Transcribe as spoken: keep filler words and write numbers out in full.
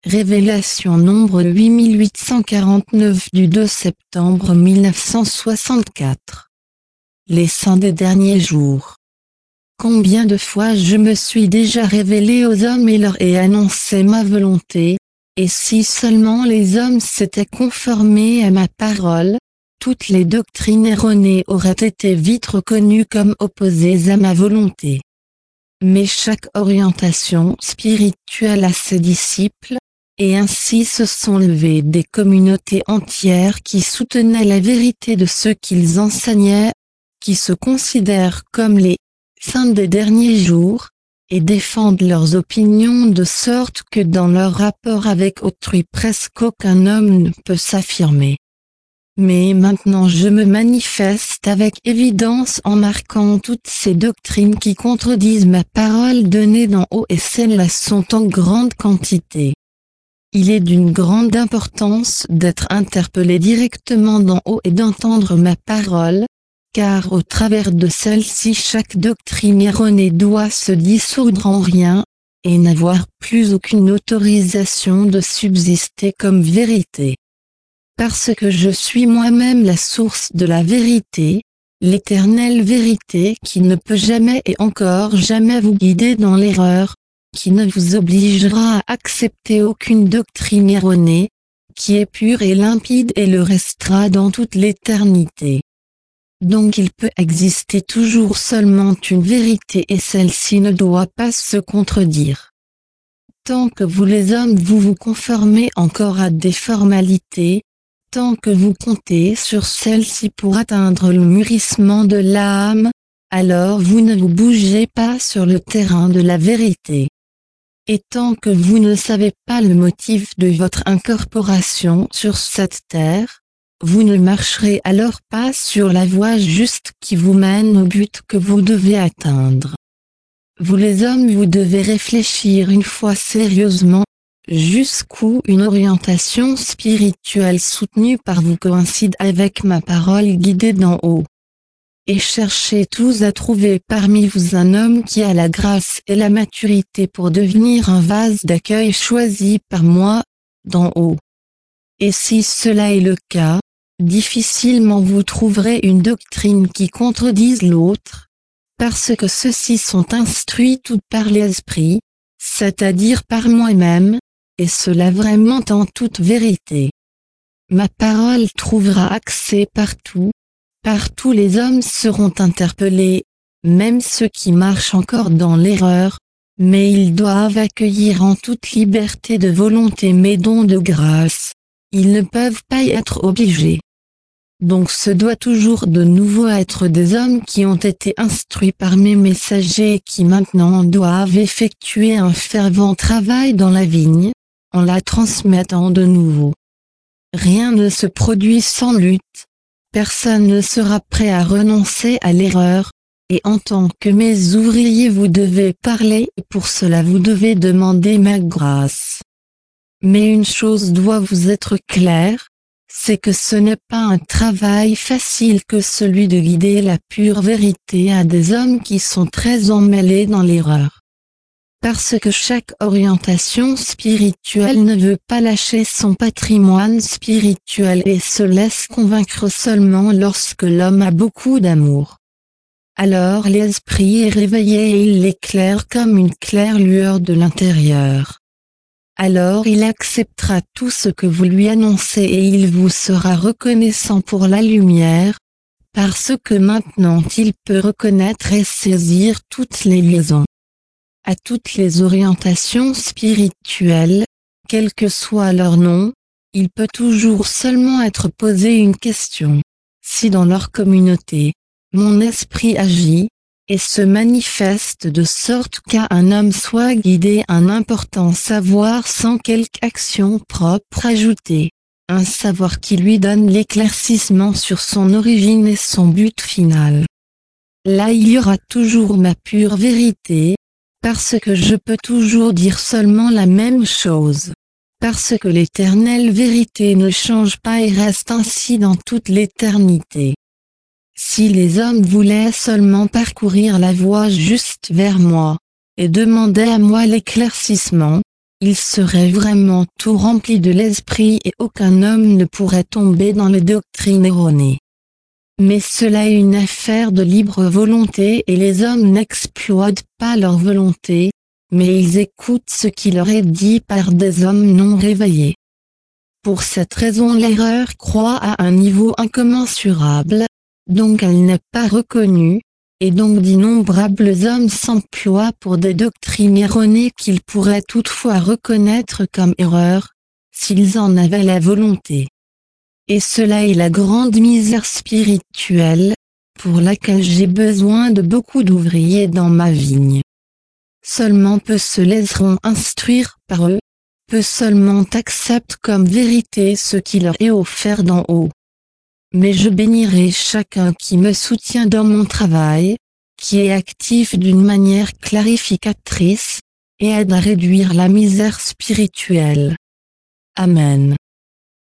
Révélation nombre huit mille huit cent quarante-neuf du deux septembre mille neuf cent soixante-quatre. Les saints des derniers jours. Combien de fois je me suis déjà révélé aux hommes et leur ai annoncé ma volonté, et si seulement les hommes s'étaient conformés à ma parole, toutes les doctrines erronées auraient été vite reconnues comme opposées à ma volonté. Mais chaque orientation spirituelle a ses disciples, et ainsi se sont levées des communautés entières qui soutenaient la vérité de ce qu'ils enseignaient, qui se considèrent comme les saints des derniers jours, et défendent leurs opinions de sorte que dans leur rapport avec autrui presque aucun homme ne peut s'affirmer. Mais maintenant je me manifeste avec évidence en marquant toutes ces doctrines qui contredisent ma parole donnée d'en haut et celles-là sont en grande quantité. Il est d'une grande importance d'être interpellé directement d'en haut et d'entendre ma parole, car au travers de celle-ci chaque doctrine erronée doit se dissoudre en rien, et n'avoir plus aucune autorisation de subsister comme vérité. Parce que je suis moi-même la source de la vérité, l'éternelle vérité qui ne peut jamais et encore jamais vous guider dans l'erreur, qui ne vous obligera à accepter aucune doctrine erronée, qui est pure et limpide et le restera dans toute l'éternité. Donc il peut exister toujours seulement une vérité et celle-ci ne doit pas se contredire. Tant que vous les hommes vous vous conformez encore à des formalités, tant que vous comptez sur celle-ci pour atteindre le mûrissement de l'âme, alors vous ne vous bougez pas sur le terrain de la vérité. Et tant que vous ne savez pas le motif de votre incorporation sur cette terre, vous ne marcherez alors pas sur la voie juste qui vous mène au but que vous devez atteindre. Vous les hommes vous devez réfléchir une fois sérieusement, jusqu'où une orientation spirituelle soutenue par vous coïncide avec ma parole guidée d'en haut. Et cherchez tous à trouver parmi vous un homme qui a la grâce et la maturité pour devenir un vase d'accueil choisi par moi, d'en haut. Et si cela est le cas, difficilement vous trouverez une doctrine qui contredise l'autre, parce que ceux-ci sont instruits tout par l'esprit, c'est-à-dire par moi-même, et cela vraiment en toute vérité. Ma parole trouvera accès partout, partout les hommes seront interpellés, même ceux qui marchent encore dans l'erreur, mais ils doivent accueillir en toute liberté de volonté mes dons de grâce, ils ne peuvent pas y être obligés. Donc ce doit toujours de nouveau être des hommes qui ont été instruits par mes messagers et qui maintenant doivent effectuer un fervent travail dans la vigne, en la transmettant de nouveau. Rien ne se produit sans lutte. Personne ne sera prêt à renoncer à l'erreur, et en tant que mes ouvriers vous devez parler et pour cela vous devez demander ma grâce. Mais une chose doit vous être claire, c'est que ce n'est pas un travail facile que celui de guider la pure vérité à des hommes qui sont très emmêlés dans l'erreur. Parce que chaque orientation spirituelle ne veut pas lâcher son patrimoine spirituel et se laisse convaincre seulement lorsque l'homme a beaucoup d'amour. Alors l'esprit est réveillé et il l'éclaire comme une claire lueur de l'intérieur. Alors il acceptera tout ce que vous lui annoncez et il vous sera reconnaissant pour la lumière, parce que maintenant il peut reconnaître et saisir toutes les liaisons. À toutes les orientations spirituelles, quel que soit leur nom, il peut toujours seulement être posé une question. Si dans leur communauté, mon esprit agit, et se manifeste de sorte qu'un homme soit guidé à un important savoir sans quelque action propre ajoutée, un savoir qui lui donne l'éclaircissement sur son origine et son but final. Là il y aura toujours ma pure vérité, parce que je peux toujours dire seulement la même chose. Parce que l'éternelle vérité ne change pas et reste ainsi dans toute l'éternité. Si les hommes voulaient seulement parcourir la voie juste vers moi, et demander à moi l'éclaircissement, il serait vraiment tout rempli de l'esprit et aucun homme ne pourrait tomber dans les doctrines erronées. Mais cela est une affaire de libre volonté et les hommes n'exploitent pas leur volonté, mais ils écoutent ce qui leur est dit par des hommes non réveillés. Pour cette raison l'erreur croît à un niveau incommensurable, donc elle n'est pas reconnue, et donc d'innombrables hommes s'emploient pour des doctrines erronées qu'ils pourraient toutefois reconnaître comme erreurs, s'ils en avaient la volonté. Et cela est la grande misère spirituelle, pour laquelle j'ai besoin de beaucoup d'ouvriers dans ma vigne. Seulement peu se laisseront instruire par eux, peu seulement acceptent comme vérité ce qui leur est offert d'en haut. Mais je bénirai chacun qui me soutient dans mon travail, qui est actif d'une manière clarificatrice, et aide à réduire la misère spirituelle. Amen.